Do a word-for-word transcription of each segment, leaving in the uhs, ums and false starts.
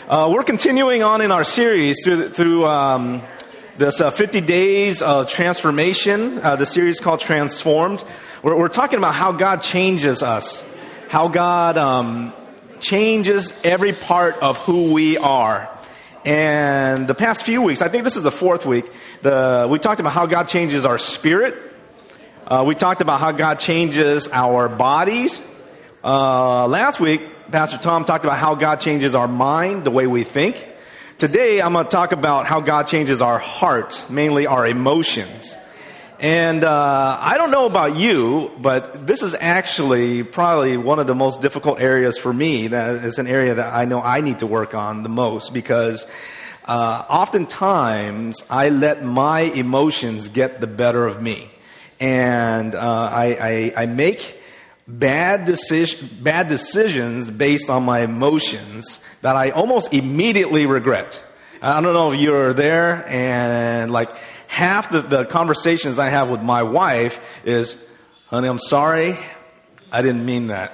Uh, we're continuing on in our series through, through um, this uh, fifty days of transformation, uh, the series called Transformed. We're, we're talking about how God changes us, how God um, changes every part of who we are. And the past few weeks, I think this is the fourth week, the, we talked about how God changes our spirit. Uh, we talked about how God changes our bodies. Uh, last week, Pastor Tom talked about how God changes our mind, the way we think. Today, I'm going to talk about how God changes our heart, mainly our emotions. And uh, I don't know about you, but this is actually probably one of the most difficult areas for me. That is an area that I know I need to work on the most because uh, oftentimes I let my emotions get the better of me. And uh, I, I, I make bad decision, bad decisions based on my emotions that I almost immediately regret. I don't know if you're there, and like half the, the conversations I have with my wife is, honey, I'm sorry, I didn't mean that.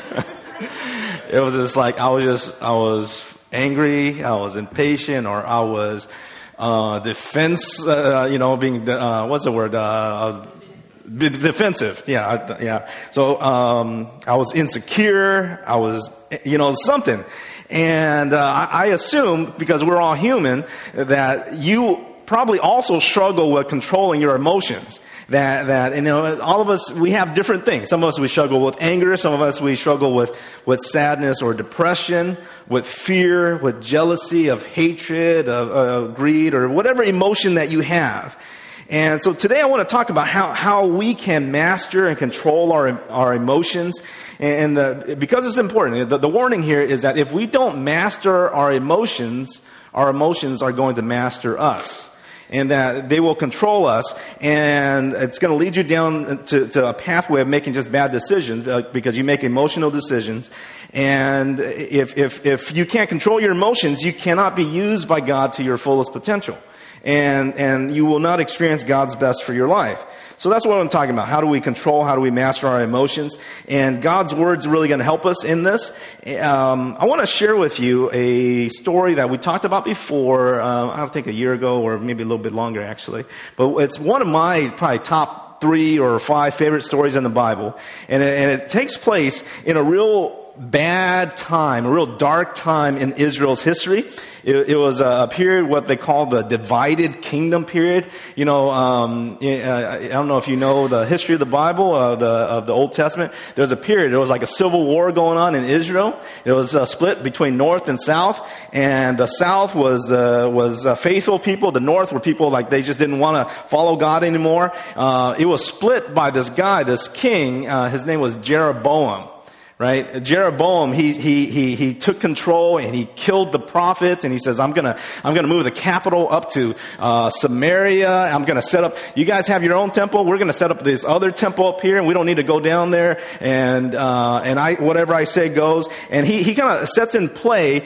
It was just like, I was just, I was angry, I was impatient, or I was uh, defense, uh, you know, being, uh, what's the word, uh, defensive, yeah, yeah. So um, I was insecure. I was, you know, something, and uh, I, I assume because we're all human that you probably also struggle with controlling your emotions. That that you know, all of us, we have different things. Some of us we struggle with anger. Some of us we struggle with with sadness or depression, with fear, with jealousy, of hatred, of uh, greed, or whatever emotion that you have. And so today I want to talk about how, how we can master and control our our emotions. And the, because it's important, the, the warning here is that if we don't master our emotions, our emotions are going to master us. And that they will control us, and it's going to lead you down to, to a pathway of making just bad decisions uh, because you make emotional decisions. And if, if, if you can't control your emotions, you cannot be used by God to your fullest potential. And and you will not experience God's best for your life. So that's what I'm talking about. How do we control? How do we master our emotions? And God's Word's really going to help us in this. Um, I want to share with you a story that we talked about before, uh, I think a year ago, or maybe a little bit longer actually. But it's one of my probably top three or five favorite stories in the Bible. And it, and it takes place in a real bad time, a real dark time in Israel's history. It, it was a period, what they call the divided kingdom period. You know, um, I don't know if you know the history of the Bible, uh, the of the Old Testament. There was a period, there was like a civil war going on in Israel. It was uh, split between North and South, and the South was the was uh, faithful people. The North were people like they just didn't want to follow God anymore. Uh, it was split by this guy, this king. Uh, his name was Jeroboam. Right? Jeroboam, he, he, he, he took control and he killed the prophets, and he says, I'm gonna, I'm gonna move the capital up to, uh, Samaria. I'm gonna set up, you guys have your own temple. We're gonna set up this other temple up here, and we don't need to go down there. And, uh, and I, whatever I say goes. And he, he kind of sets in play,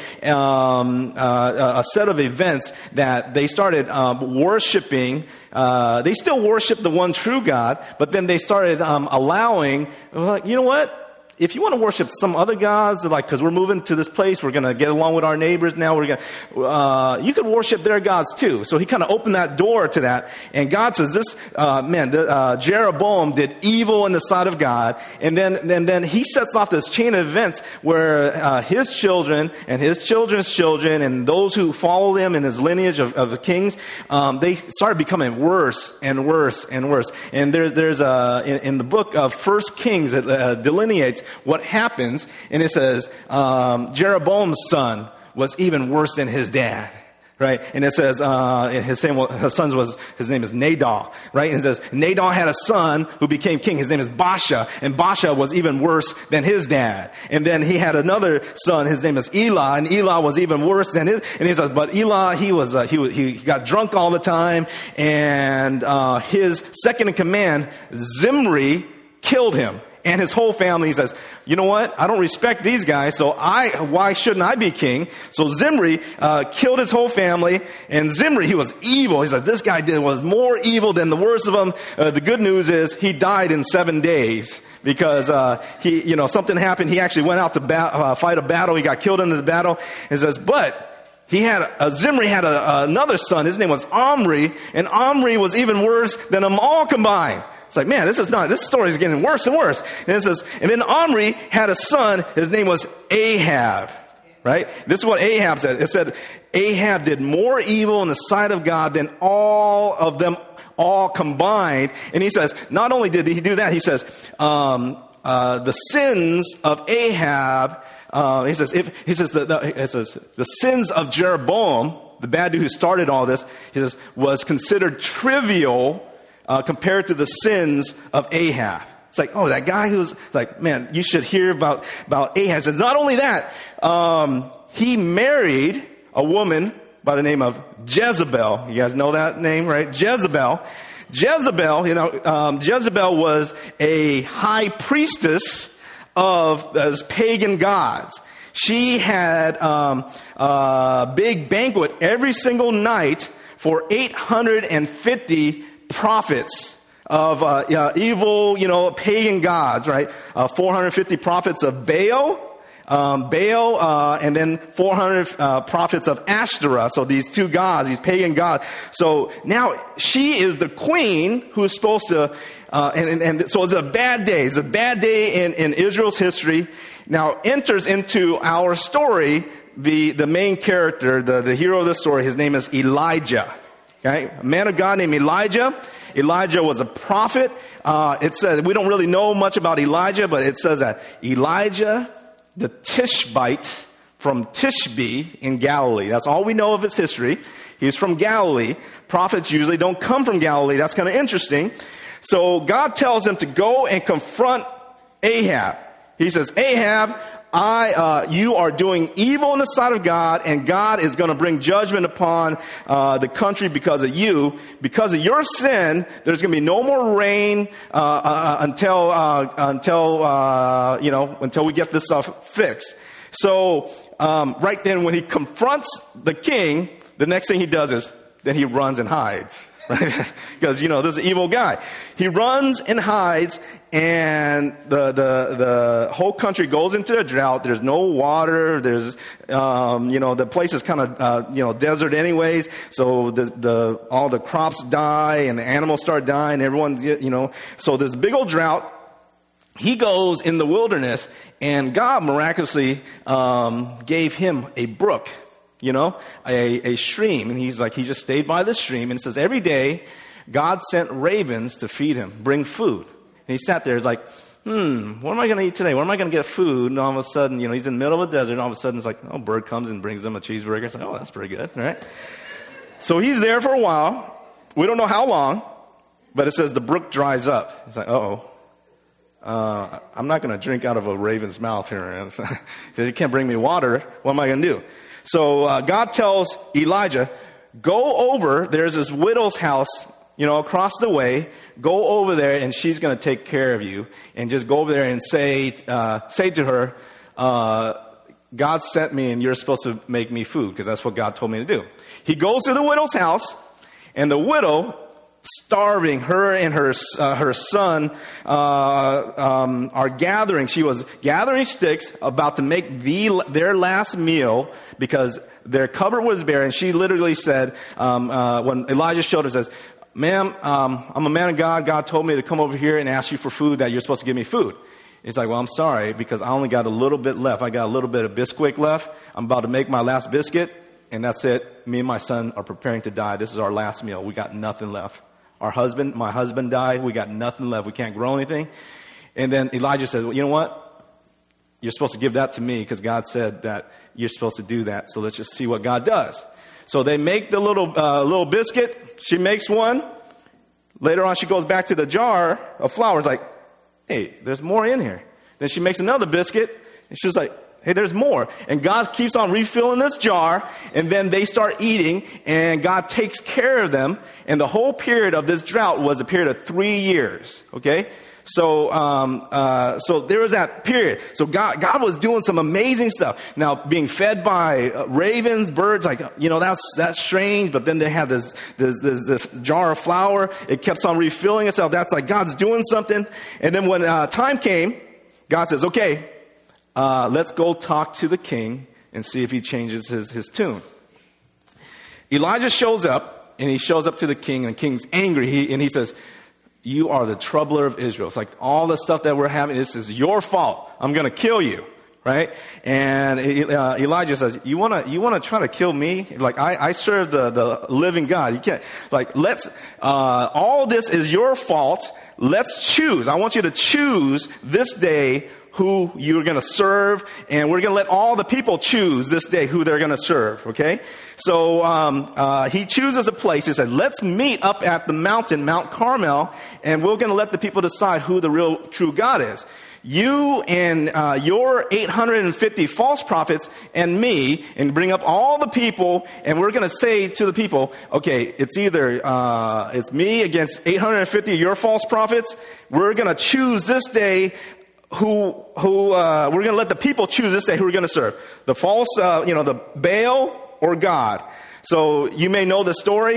um, uh, a set of events that they started, um, worshiping. Uh, they still worship the one true God, but then they started, um, allowing, like, you know what? If you want to worship some other gods, like, because we're moving to this place, we're going to get along with our neighbors now, we're going to, uh, you could worship their gods too. So he kind of opened that door to that. And God says, this, uh, man, the, uh, Jeroboam did evil in the sight of God. And then, then, then he sets off this chain of events where, uh, his children and his children's children and those who follow him in his lineage of, of kings, um, they started becoming worse and worse and worse. And there's, there's, a, in, in the book of First Kings, it uh, delineates what happens, and it says um, Jeroboam's son was even worse than his dad, right? And it says uh, his, same, his son was his name is Nadab, right? And it says Nadab had a son who became king. His name is Baasha, and Baasha was even worse than his dad. And then he had another son. His name is Elah, and Elah was even worse than his. And he says, but Elah, he was uh, he he got drunk all the time, and uh, his second in command, Zimri, killed him and his whole family. He says, you know what? I don't respect these guys, so I, why shouldn't I be king? So Zimri uh, killed his whole family, and Zimri, he was evil. He said, this guy did was more evil than the worst of them. Uh, the good news is he died in seven days. Because uh, he, you know, something happened. He actually went out to ba- uh, fight a battle. He got killed in this battle. And says, but he had, uh, Zimri had a, uh, another son. His name was Omri, and Omri was even worse than them all combined. It's like, man, this is not, this story is getting worse and worse. And it says, and then Omri had a son. His name was Ahab, right? This is what Ahab said. It said, Ahab did more evil in the sight of God than all of them all combined. And he says, not only did he do that, he says, um, uh, the sins of Ahab, uh, he says, if, he says, the, the, he says, the sins of Jeroboam, the bad dude who started all this, he says, was considered trivial Uh, compared to the sins of Ahab. It's like, oh, that guy who's like, man, you should hear about, about Ahab. And not only that, um, he married a woman by the name of Jezebel. You guys know that name, right? Jezebel. Jezebel, you know, um, Jezebel was a high priestess of those pagan gods. She had um, a big banquet every single night for eight hundred fifty prophets of uh, uh, evil, you know, pagan gods, right? Uh, four hundred fifty prophets of Baal, um, Baal, uh, and then four hundred uh, prophets of Ashtoreth. So these two gods, these pagan gods. So now she is the queen who is supposed to, uh, and, and, and so it's a bad day. It's a bad day in, in Israel's history. Now enters into our story the, the main character, the, the hero of the story. His name is Elijah. Okay, a man of God named Elijah. Elijah was a prophet. Uh, it says, we don't really know much about Elijah, but it says that Elijah, the Tishbite from Tishbe in Galilee. That's all we know of his history. He's from Galilee. Prophets usually don't come from Galilee. That's kind of interesting. So God tells him to go and confront Ahab. He says, Ahab, I, uh, you are doing evil in the sight of God, and God is going to bring judgment upon uh, the country because of you. Because of your sin, there's going to be no more rain uh, uh, until uh, until uh, you know until we get this stuff fixed. So um, right then, when he confronts the king, the next thing he does is then he runs and hides. Right? Because, you know, this is an evil guy. He runs and hides, and the, the, the whole country goes into a drought. There's no water. There's, um, you know, the place is kind of, uh, you know, desert anyways. So the, the, all the crops die and the animals start dying. Everyone's, you know, so there's a big old drought. He goes in the wilderness, and God miraculously, um, gave him a brook. You know, a, a stream. And he's like, he just stayed by the stream. And it says every day, God sent ravens to feed him, bring food. And he sat there, he's like, hmm, what am I going to eat today? Where am I going to get food? And all of a sudden, you know, he's in the middle of a desert. And all of a sudden, it's like, oh, a bird comes and brings him a cheeseburger. It's like, oh, that's pretty good, right? So he's there for a while. We don't know how long. But it says the brook dries up. He's like, uh-oh. Uh, I'm not going to drink out of a raven's mouth here. If he can't bring me water, what am I going to do? So uh, God tells Elijah, go over, there's this widow's house, you know, across the way. Go over there, and she's going to take care of you. And just go over there and say uh, say to her, uh, God sent me, and you're supposed to make me food, because that's what God told me to do. He goes to the widow's house, and the widow, starving, her and her uh, her son uh, um, are gathering. She was gathering sticks, about to make the their last meal because their cupboard was bare. And she literally said, um, uh, when Elijah showed her, says, "Ma'am, um, I'm a man of God. God told me to come over here and ask you for food. That you're supposed to give me food." He's like, "Well, I'm sorry, because I only got a little bit left. I got a little bit of Bisquick left. I'm about to make my last biscuit, and that's it. Me and my son are preparing to die. This is our last meal. We got nothing left. Our husband, my husband died. We got nothing left. We can't grow anything." And then Elijah said, "Well, you know what? You're supposed to give that to me, because God said that you're supposed to do that. So let's just see what God does." So they make the little uh, little biscuit. She makes one. Later on, she goes back to the jar of flour. It's like, "Hey, there's more in here." Then she makes another biscuit, and she's like, "Hey, there's more." And God keeps on refilling this jar, and then they start eating, and God takes care of them. And the whole period of this drought was a period of three years. Okay, so um, uh, so there was that period. So God, God was doing some amazing stuff. Now, being fed by uh, ravens, birds, like, you know, that's that's strange. But then they had this this, this this jar of flour. It kept on refilling itself. That's like God's doing something. And then when uh, time came, God says, "Okay, Uh, let's go talk to the king and see if he changes his, his tune." Elijah shows up, and he shows up to the king, and the king's angry, he, and he says, you are the troubler of Israel. It's like all the stuff that we're having, this is your fault. I'm going to kill you. Right? And uh, Elijah says, you want to you want to try to kill me? Like, I, I serve the, the living God. You can't, like, let's, uh, all this is your fault. Let's choose. I want you to choose this day who you're going to serve, and we're going to let all the people choose this day who they're going to serve, okay? So um, uh, he chooses a place. He said, let's meet up at the mountain, Mount Carmel, and we're going to let the people decide who the real true God is. You and uh, your eight hundred fifty false prophets and me, and bring up all the people, and we're going to say to the people, okay, it's either uh, it's me against eight hundred fifty of your false prophets. We're going to choose this day who who uh, we're going to let the people choose this day who we're going to serve. The false, uh, you know, the Baal or God. So you may know the story.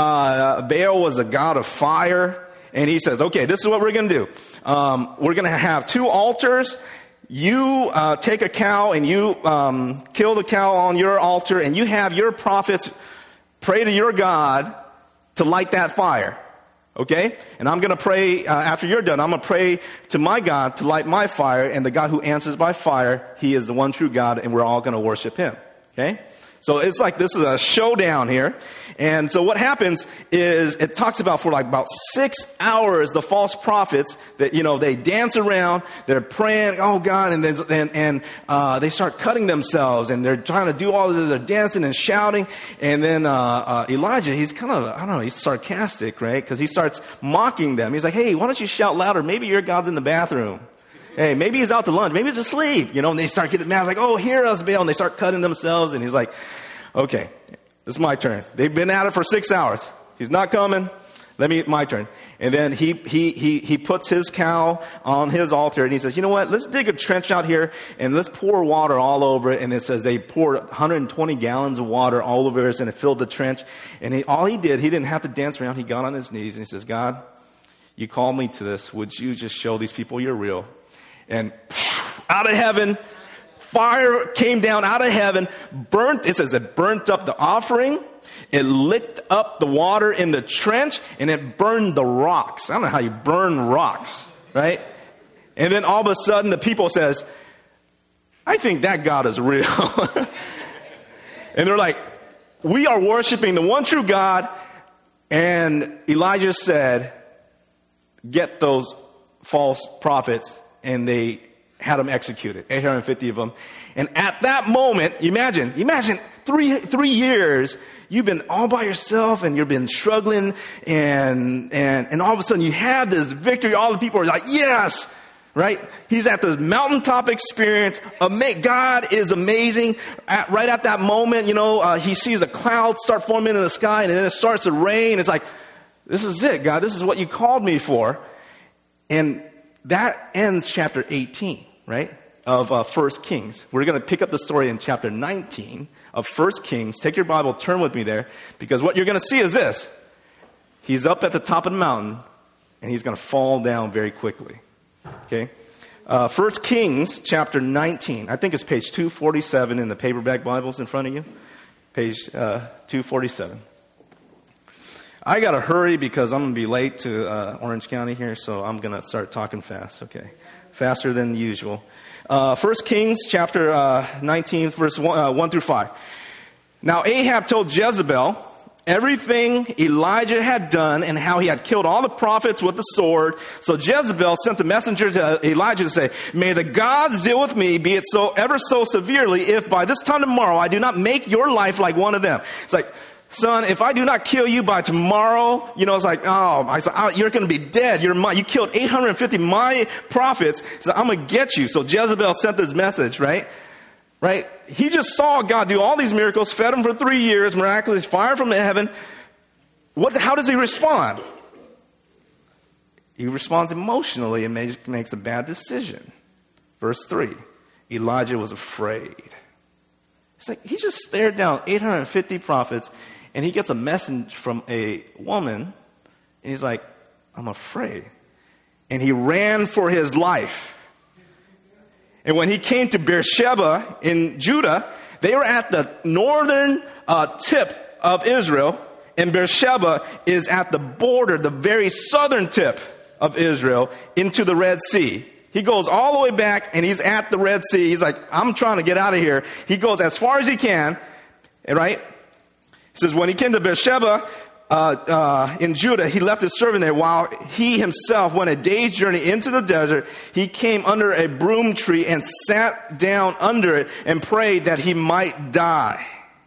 Uh, Baal was the god of fire. And he says, okay, this is what we're going to do. Um, we're going to have two altars. You uh, take a cow and you um, kill the cow on your altar, and you have your prophets pray to your God to light that fire. Okay? And I'm going to pray, uh, after you're done, I'm going to pray to my God to light my fire, and the God who answers by fire, he is the one true God, and we're all going to worship him. Okay? So it's like this is a showdown here. And so what happens is it talks about for like about six hours, the false prophets that, you know, they dance around, they're praying, oh God, and then, and, and, uh, they start cutting themselves, and they're trying to do all this, they're dancing and shouting. And then, uh, uh, Elijah, he's kind of, I don't know, he's sarcastic, right? Cause he starts mocking them. He's like, hey, why don't you shout louder? Maybe your God's in the bathroom. Hey, maybe he's out to lunch. Maybe he's asleep. You know, and they start getting mad. Like, oh, hear us, Baal. And they start cutting themselves. And he's like, okay, this is my turn. They've been at it for six hours. He's not coming. Let me, my turn. And then he, he, he, he puts his cow on his altar, and he says, you know what? Let's dig a trench out here, and let's pour water all over it. And it says they poured one hundred twenty gallons of water all over it, and it filled the trench. And he, all he did, he didn't have to dance around. He got on his knees, and he says, God, you called me to this. Would you just show these people you're real? And out of heaven, fire came down out of heaven, burnt, it says it burnt up the offering, it licked up the water in the trench, and it burned the rocks. I don't know how you burn rocks, right? And then all of a sudden the people says, I think that God is real. And they're like, we are worshiping the one true God. And Elijah said, get those false prophets. And they had them executed, eight hundred fifty of them. And at that moment, imagine, imagine three, three years, you've been all by yourself, and you've been struggling, and, and, and all of a sudden you have this victory. All the people are like, yes, right? He's at this mountaintop experience. God is amazing. At, right at that moment, you know, uh, he sees a cloud start forming in the sky, and then it starts to rain. It's like, this is it, God. This is what you called me for. And that ends chapter eighteen, right, of uh, First Kings. We're going to pick up the story in chapter nineteen of First Kings. Take your Bible, turn with me there, because what you're going to see is this. He's up at the top of the mountain, and he's going to fall down very quickly. Okay? Uh, First Kings chapter nineteen. I think it's page two forty-seven in the paperback Bibles in front of you. Page uh, two forty-seven. I got to hurry because I'm going to be late to uh, Orange County here, so I'm going to start talking fast, okay? Faster than usual. Uh, First Kings chapter uh, nineteen, verse one, uh, one through five. Now Ahab told Jezebel everything Elijah had done and how he had killed all the prophets with the sword. So Jezebel sent the messenger to Elijah to say, may the gods deal with me, be it so ever so severely, if by this time tomorrow I do not make your life like one of them. It's like, son, if I do not kill you by tomorrow, you know, it's like, oh, I said, oh you're going to be dead. You're my, you killed eight hundred fifty of my prophets. So I'm going to get you. So Jezebel sent this message, right? Right? He just saw God do all these miracles, fed him for three years, miraculous fire from heaven. What? How does he respond? He responds emotionally and makes, makes a bad decision. Verse three, Elijah was afraid. It's like he just stared down eight hundred fifty prophets, and he gets a message from a woman, and he's like, I'm afraid. And he ran for his life. And when he came to Beersheba in Judah, they were at the northern uh, tip of Israel, and Beersheba is at the border, the very southern tip of Israel, into the Red Sea. He goes all the way back, and he's at the Red Sea. He's like, I'm trying to get out of here. He goes as far as he can, right? He says, when he came to Beersheba uh, uh, in Judah, he left his servant there while he himself went a day's journey into the desert. He came under a broom tree and sat down under it and prayed that he might die.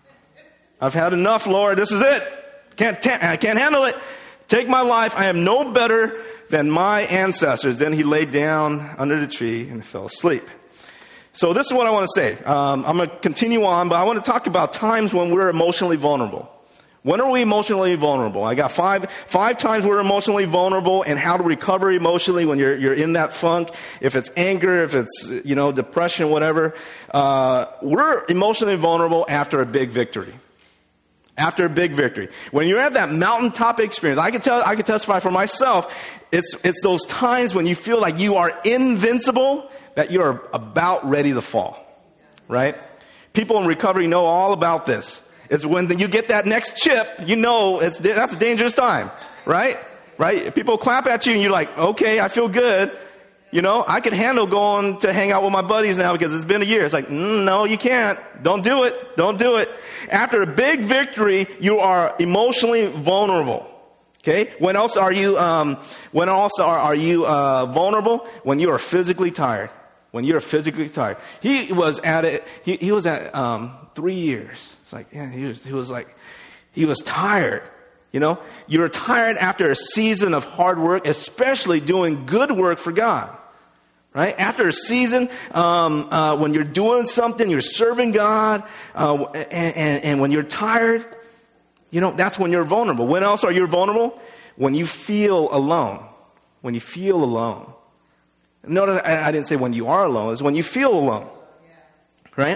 I've had enough, Lord. This is it. Can't ta- I can't handle it. Take my life. I am no better than my ancestors. Then he laid down under the tree and fell asleep. So this is what I want to say. Um, I'm going to continue on, but I want to talk about times when we're emotionally vulnerable. When are we emotionally vulnerable? I got five five times we're emotionally vulnerable, and how to recover emotionally when you're you're in that funk. If it's anger, if it's you know depression, whatever. Uh, we're emotionally vulnerable after a big victory. After a big victory. When you're at that mountaintop experience, I can tell, I can testify for myself, it's, it's those times when you feel like you are invincible, that you're about ready to fall. Right? People in recovery know all about this. It's when you get that next chip, you know, it's, that's a dangerous time. Right? Right? People clap at you and you're like, okay, I feel good. You know, I can handle going to hang out with my buddies now because it's been a year. It's like, mm, no, you can't. Don't do it. Don't do it. After a big victory, you are emotionally vulnerable. Okay. When else are you, um, when else are, are you, uh, vulnerable? When you are physically tired. When you're physically tired. He was at it, he, he was at, um, three years. It's like, yeah, he was, he was like, he was tired. You know, you're tired after a season of hard work, especially doing good work for God. Right? After a season, um, uh, when you're doing something, you're serving God, uh, and, and, and when you're tired, you know, that's when you're vulnerable. When else are you vulnerable? When you feel alone. When you feel alone. Notice I, I didn't say when you are alone. It's when you feel alone. Right?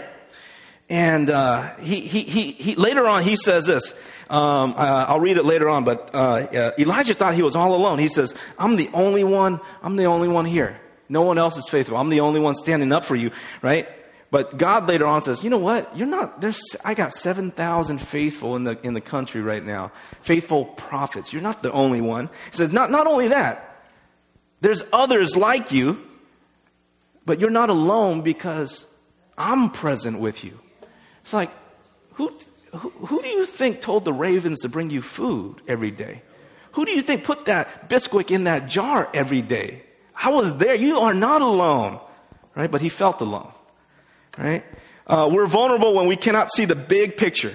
And uh, he, he, he, he, later on, he says this. Um, uh, I'll read it later on, but uh, uh, Elijah thought he was all alone. He says, I'm the only one, I'm the only one here. No one else is faithful. I'm the only one standing up for you, right? But God later on says, you know what? You're not, there's, I got seven thousand faithful in the, in the country right now. Faithful prophets. You're not the only one. He says, not, not only that, there's others like you, but you're not alone because I'm present with you. It's like, who, who, who do you think told the ravens to bring you food every day? Who do you think put that biscuit in that jar every day? I was there. You are not alone, right? But he felt alone, right? Uh, we're vulnerable when we cannot see the big picture.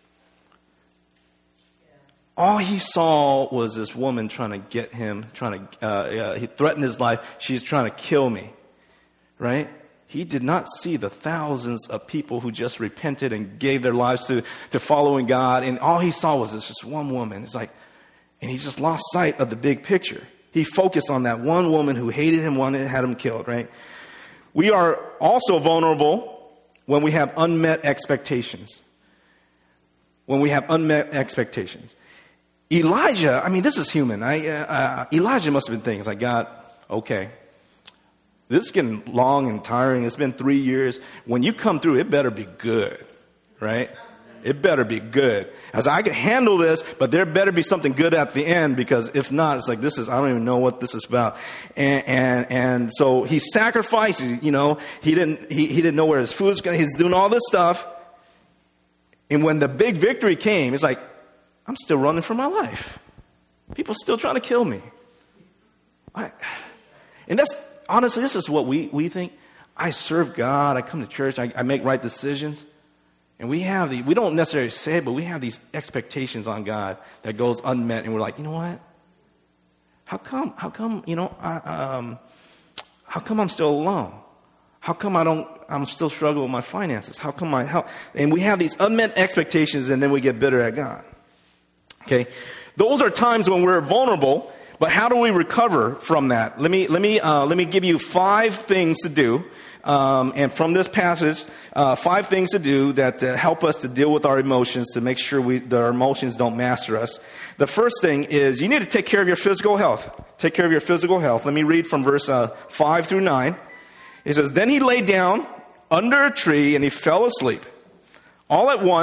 All he saw was this woman trying to get him, trying to, uh, uh, he threatened his life. She's trying to kill me, right? He did not see the thousands of people who just repented and gave their lives to, to following God. And all he saw was this just one woman. It's like, and he just lost sight of the big picture. He focused on that one woman who hated him, wanted, had him killed, right? We are also vulnerable when we have unmet expectations. When we have unmet expectations. Elijah, I mean, this is human. I, uh, uh, Elijah must have been thinking, like, God, okay, this is getting long and tiring. It's been three years. When you come through, it better be good, right? It better be good. As I can handle this, but there better be something good at the end, because if not, it's like, this is, I don't even know what this is about. And, and, and so he sacrificed, you know, he didn't, he, he didn't know where his food was going. He's doing all this stuff. And when the big victory came, it's like, I'm still running for my life. People still trying to kill me. I, and that's, honestly, this is what we, we think. I serve God. I come to church. I, I make right decisions. And we have the, we don't necessarily say it, but we have these expectations on God that goes unmet. And we're like, you know what? How come, how come, you know, I, um, how come I'm still alone? How come I don't, I'm still struggling with my finances? How come I help? And we have these unmet expectations, and then we get bitter at God. Okay. Those are times when we're vulnerable, but how do we recover from that? Let me, let me, uh, let me give you five things to do. Um, and from this passage, uh, five things to do that uh, help us to deal with our emotions, to make sure we, that our emotions don't master us. The first thing is you need to take care of your physical health. Take care of your physical health. Let me read from verse uh, five through nine. It says, "Then he lay down under a tree and he fell asleep. All at once,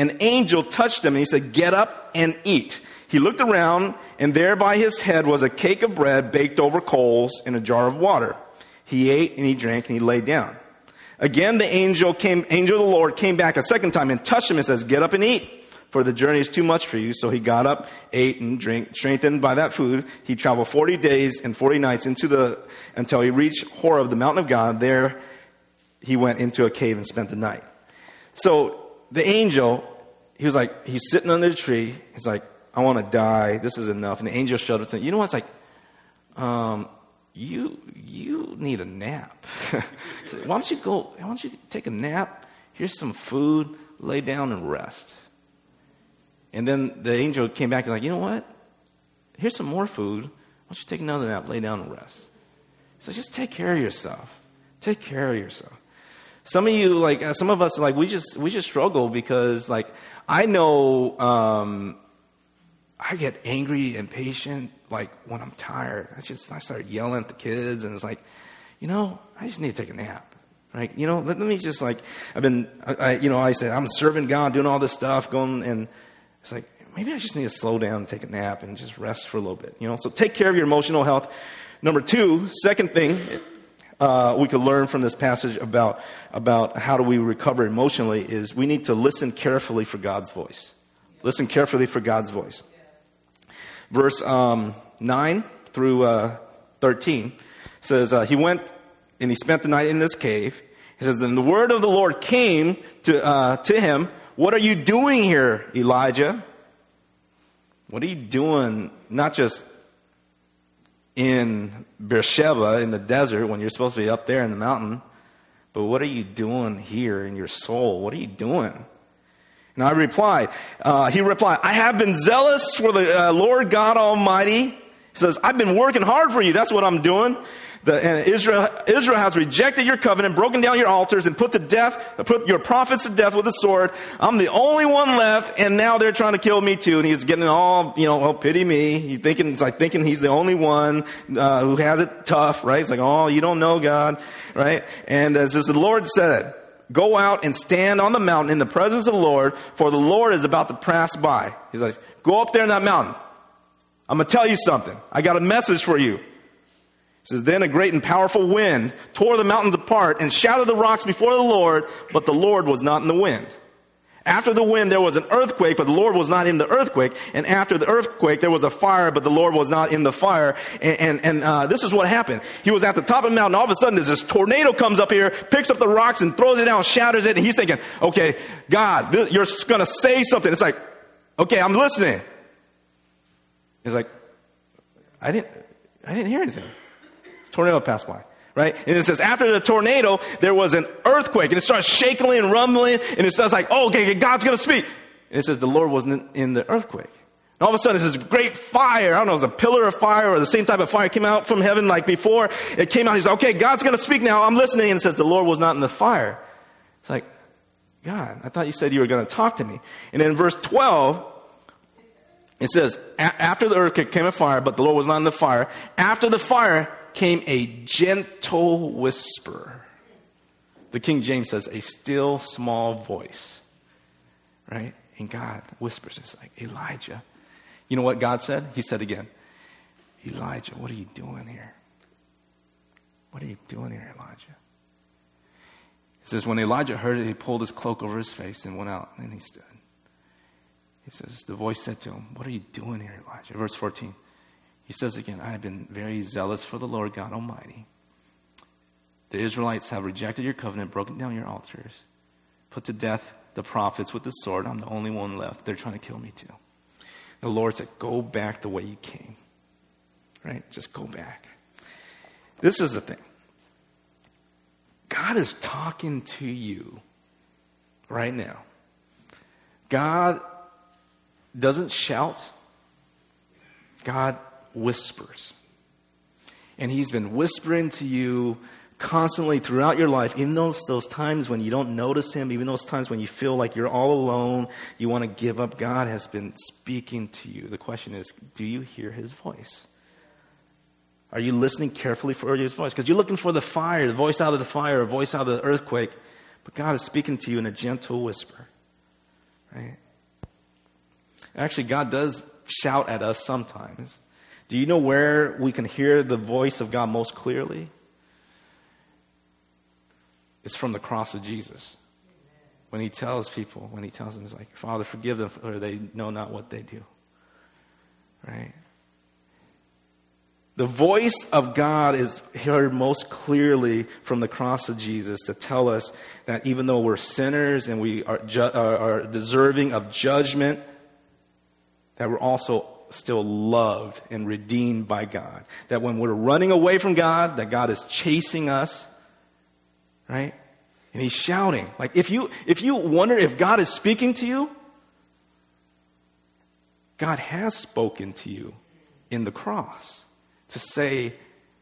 an angel touched him and he said, "Get up and eat." He looked around, and there by his head was a cake of bread baked over coals in a jar of water. He ate and he drank and he lay down. Again, the angel came, angel of the Lord came back a second time and touched him and says, "Get up and eat, for the journey is too much for you." So he got up, ate, and drank. Strengthened by that food, he traveled forty days and forty nights into the until he reached Horeb, the mountain of God. There he went into a cave and spent the night. So the angel, he was like, he's sitting under the tree. He's like, "I want to die. This is enough." And the angel showed up and said, "You know what?" It's like, um, you you need a nap. So why don't you go, why don't you take a nap? Here's some food. Lay down and rest. And then the angel came back and like, "You know what? Here's some more food. Why don't you take another nap, lay down and rest?" So just take care of yourself. Take care of yourself. Some of you, like, uh, some of us, like, we just, we just struggle because, like, I know, um, I get angry and impatient, like, when I'm tired. I just, I start yelling at the kids and it's like, you know, I just need to take a nap. Right? You know, let, let me just, like, I've been, I, I, you know, I said, I'm serving God, doing all this stuff, going, and it's like, maybe I just need to slow down and take a nap and just rest for a little bit. You know, so take care of your emotional health. Number two, second thing, uh, we could learn from this passage about, about how do we recover emotionally is we need to listen carefully for God's voice. Listen carefully for God's voice. Verse um, nine through uh, thirteen says, uh, he went and he spent the night in this cave. He says, then the word of the Lord came to uh, to him. "What are you doing here, Elijah?" What are you doing, not just in Beersheba, in the desert, when you're supposed to be up there in the mountain, but what are you doing here in your soul? What are you doing? And I replied, uh, he replied, "I have been zealous for the uh, Lord God Almighty." He says, "I've been working hard for you. That's what I'm doing. The, and Israel, Israel has rejected your covenant, broken down your altars, and put to death, put your prophets to death with the sword. I'm the only one left, and now they're trying to kill me too." And he's getting all, you know, "Oh, pity me." He's thinking, it's like thinking he's the only one uh, who has it tough, right? It's like, "Oh, you don't know God," right? And as the Lord said, "Go out and stand on the mountain in the presence of the Lord, for the Lord is about to pass by." He's like, "Go up there in that mountain. I'm going to tell you something. I got a message for you." He says, then a great and powerful wind tore the mountains apart and shattered the rocks before the Lord, but the Lord was not in the wind. After the wind, there was an earthquake, but the Lord was not in the earthquake. And after the earthquake, there was a fire, but the Lord was not in the fire. And, and, and uh, this is what happened. He was at the top of the mountain. All of a sudden, there's this tornado comes up here, picks up the rocks and throws it down, shatters it. And he's thinking, okay, God, this, you're going to say something. It's like, okay, I'm listening. He's like, I didn't, I didn't hear anything. Tornado passed by, right? And it says after the tornado, there was an earthquake, and it starts shaking and rumbling, and it starts like, oh, okay, God's going to speak. And it says the Lord wasn't in the earthquake. And all of a sudden, there's this great fire. I don't know, it was a pillar of fire or the same type of fire came out from heaven like before. It came out. He's like, okay, God's going to speak now. I'm listening. And it says the Lord was not in the fire. It's like, God, I thought you said you were going to talk to me. And then in verse twelve, it says, after the earthquake came a fire, but the Lord was not in the fire. After the fire came a gentle whisper. The King James says, a still small voice. Right? And God whispers, it's like, Elijah. You know what God said? He said again, Elijah, what are you doing here? What are you doing here, Elijah? It says, when Elijah heard it, he pulled his cloak over his face and went out, and he stood. He says, the voice said to him, what are you doing here, Elijah? Verse fourteen. He says again, I have been very zealous for the Lord God Almighty. The Israelites have rejected your covenant, broken down your altars, put to death the prophets with the sword. I'm the only one left. They're trying to kill me too. The Lord said, go back the way you came. Right? Just go back. This is the thing. God is talking to you right now. God doesn't shout. God whispers. And he's been whispering to you constantly throughout your life, even those, those times when you don't notice him, even those times when you feel like you're all alone, you want to give up. God has been speaking to you. The question is, do you hear his voice? Are you listening carefully for his voice? Because you're looking for the fire, the voice out of the fire, a voice out of the earthquake. But God is speaking to you in a gentle whisper. right? Actually, God does shout at us sometimes. Do you know where we can hear the voice of God most clearly? It's from the cross of Jesus. When he tells people, when he tells them, it's like, Father, forgive them, for they know not what they do. Right? The voice of God is heard most clearly from the cross of Jesus to tell us that even though we're sinners and we are, ju- are deserving of judgment, that we're also still loved and redeemed by God. That when we're running away from God, that God is chasing us, right? And he's shouting. Like if you if you wonder if God is speaking to you, God has spoken to you in the cross to say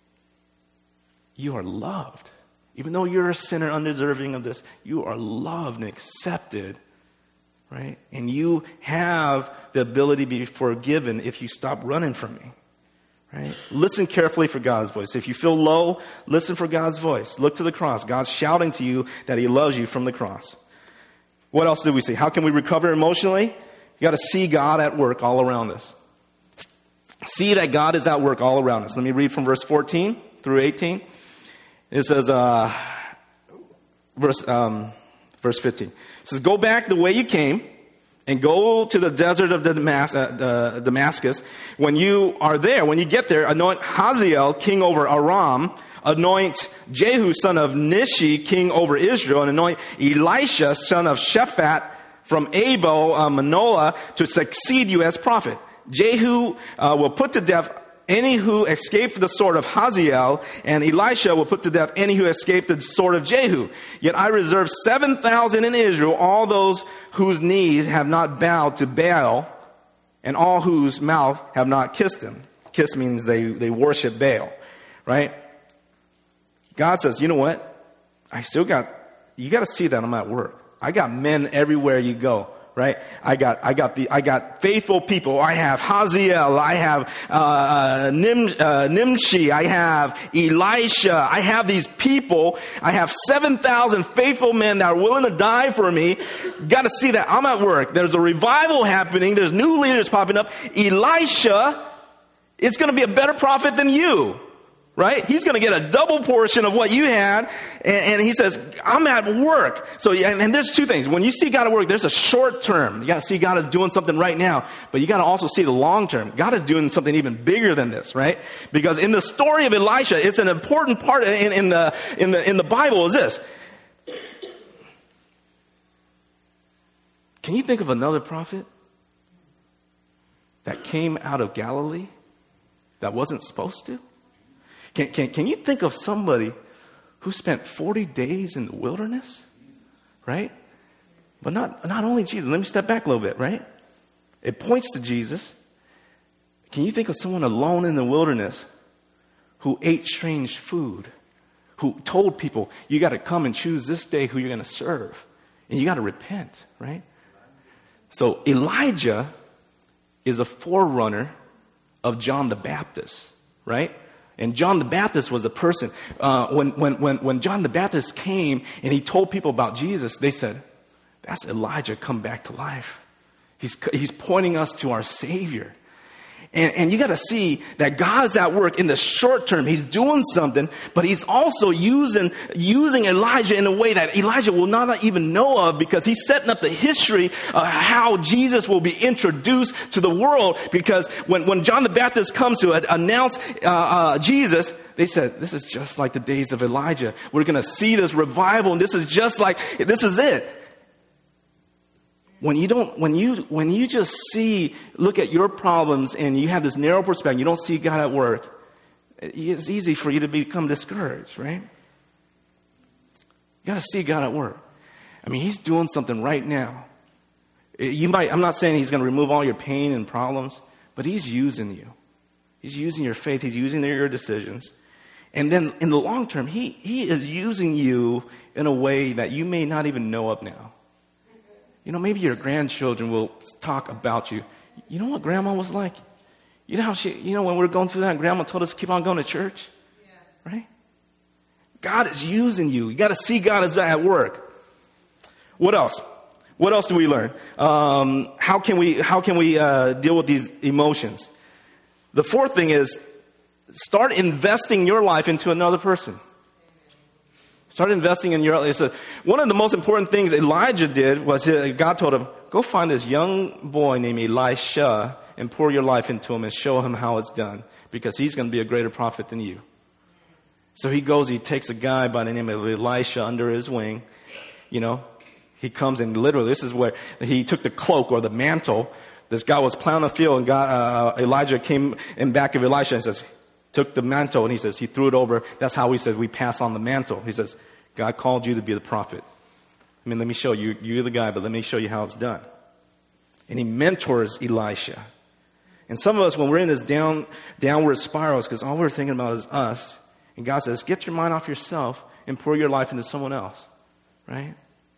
you are loved. Even though you're a sinner undeserving of this, you are loved and accepted. Right? And you have the ability to be forgiven if you stop running from me. Right? Listen carefully for God's voice. If you feel low, listen for God's voice. Look to the cross. God's shouting to you that he loves you from the cross. What else did we see? How can we recover emotionally? You got to see God at work all around us. See that God is at work all around us. Let me read from verse fourteen through eighteen. It says, uh, verse... Um, Verse fifteen. It says, go back the way you came and go to the desert of Damas- uh, Damascus. When you are there, when you get there, anoint Hazael, king over Aram. Anoint Jehu, son of Nishi, king over Israel. And anoint Elisha, son of Shaphat, from Abel uh, Manoah, to succeed you as prophet. Jehu uh, will put to death any who escaped the sword of Hazael, and Elisha will put to death any who escaped the sword of Jehu. Yet I reserve seven thousand in Israel, all those whose knees have not bowed to Baal, and all whose mouth have not kissed him. Kiss means they, they worship Baal, right? God says, you know what? I still got, you got to see that I'm at work. I got men everywhere you go. Right? I got, I got the, I got faithful people. I have Hazael. I have, uh, Nim, uh, Nimshi. I have Elisha. I have these people. I have seven thousand faithful men that are willing to die for me. Got to see that I'm at work. There's a revival happening. There's new leaders popping up. Elisha is going to be a better prophet than you. Right? He's going to get a double portion of what you had. And, and he says, I'm at work. So, and, and there's two things. When you see God at work, there's a short term. You got to see God is doing something right now. But you got to also see the long term. God is doing something even bigger than this, right? Because in the story of Elisha, it's an important part in, in, the, in, the, in the Bible is this. Can you think of another prophet that came out of Galilee that wasn't supposed to? Can, can, can you think of somebody who spent forty days in the wilderness? Right? But not, not only Jesus. Let me step back a little bit, right? It points to Jesus. Can you think of someone alone in the wilderness who ate strange food? Who told people, you got to come and choose this day who you're going to serve. And you got to repent, right? So Elijah is a forerunner of John the Baptist, right? And John the Baptist was the person, uh, when, when, when, when John the Baptist came and he told people about Jesus, they said, that's Elijah come back to life. He's, he's pointing us to our Savior. And, and you got to see that God's at work in the short term. He's doing something, but he's also using, using Elijah in a way that Elijah will not even know of, because he's setting up the history of how Jesus will be introduced to the world. Because when, when John the Baptist comes to announce uh, uh, Jesus, they said, this is just like the days of Elijah. We're going to see this revival, and this is just like, this is it. When you don't, when you, when you just see, look at your problems and you have this narrow perspective, you don't see God at work, it's easy for you to become discouraged, right? You got to see God at work. I mean, he's doing something right now. You might, I'm not saying he's going to remove all your pain and problems, but he's using you. He's using your faith. He's using your decisions. And then in the long term, he, he is using you in a way that you may not even know of now. You know, maybe your grandchildren will talk about you. You know what grandma was like? You know how she, you know, when we were going through that, grandma told us to keep on going to church? Yeah. Right? God is using you. You got to see God is at work. What else? What else do we learn? Um, how can we how can we uh, deal with these emotions? The fourth thing is start investing your life into another person. Start investing in your life. A, one of the most important things Elijah did was uh, God told him, go find this young boy named Elisha and pour your life into him and show him how it's done, because he's going to be a greater prophet than you. So he goes, he takes a guy by the name of Elisha under his wing. You know, he comes and literally, this is where he took the cloak or the mantle. This guy was plowing the field, and God, uh, Elijah came in back of Elisha and says, took the mantle, and he says, he threw it over. That's how he says we pass on the mantle. He says, God called you to be the prophet. I mean, let me show you. You're the guy, but let me show you how it's done. And he mentors Elisha. And some of us, when we're in this down, downward spirals, because all we're thinking about is us, and God says, get your mind off yourself and pour your life into someone else. Right?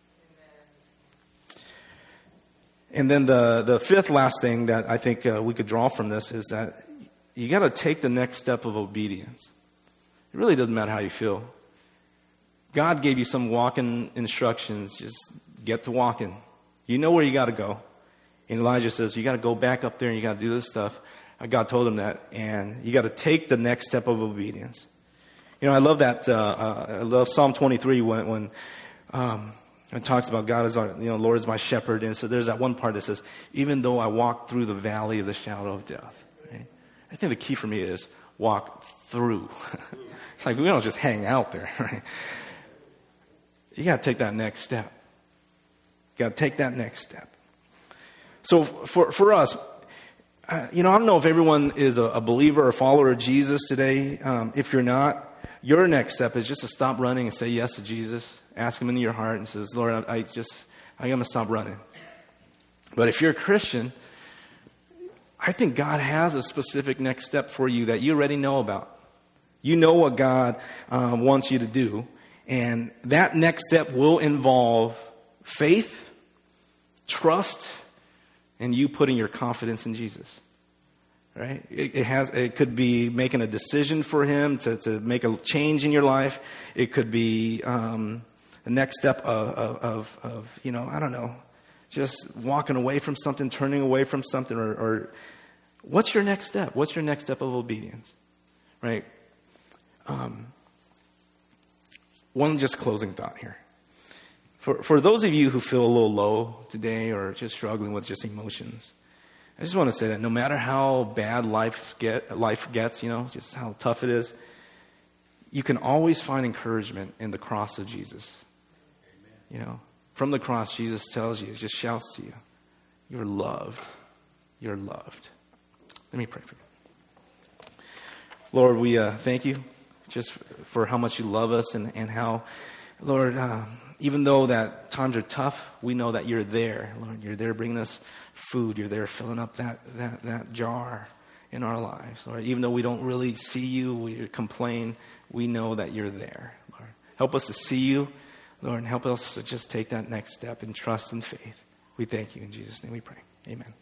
And then the, the fifth last thing that I think uh, we could draw from this is that you got to take the next step of obedience. It really doesn't matter how you feel. God gave you some walking instructions. Just get to walking. You know where you got to go. And Elijah says, you got to go back up there and you got to do this stuff. God told him that. And you got to take the next step of obedience. You know, I love that. Uh, uh, I love Psalm twenty-three when, when um, it talks about God is our, you know, Lord is my shepherd. And so there's that one part that says, even though I walk through the valley of the shadow of death. I think the key for me is walk through. It's like we don't just hang out there, right? You got to take that next step. You got to take that next step. So for for us, uh, you know, I don't know if everyone is a, a believer or follower of Jesus today. Um, if you're not, your next step is just to stop running and say yes to Jesus. Ask Him into your heart and says, Lord, I, I just, I'm going to stop running. But if you're a Christian, I think God has a specific next step for you that you already know about. You know what God um, wants you to do. And that next step will involve faith, trust, and you putting your confidence in Jesus. Right? It, it has. It could be making a decision for Him to, to make a change in your life. It could be um, the next step of, of, of, you know, I don't know, just walking away from something, turning away from something, or, or what's your next step? What's your next step of obedience? Right? Um, one just closing thought here. For for those of you who feel a little low today or just struggling with just emotions, I just want to say that no matter how bad life get life gets, you know, just how tough it is, you can always find encouragement in the cross of Jesus. Amen. You know, from the cross, Jesus tells you, just shouts to you, you're loved. You're loved. Let me pray for you. Lord, we uh, thank you just for how much you love us and, and how, Lord, uh, even though that times are tough, we know that you're there. Lord, you're there bringing us food. You're there filling up that, that, that jar in our lives. Lord, even though we don't really see you, we complain, we know that you're there. Lord, help us to see you, Lord, and help us to just take that next step in trust and faith. We thank you. In Jesus' name we pray. Amen.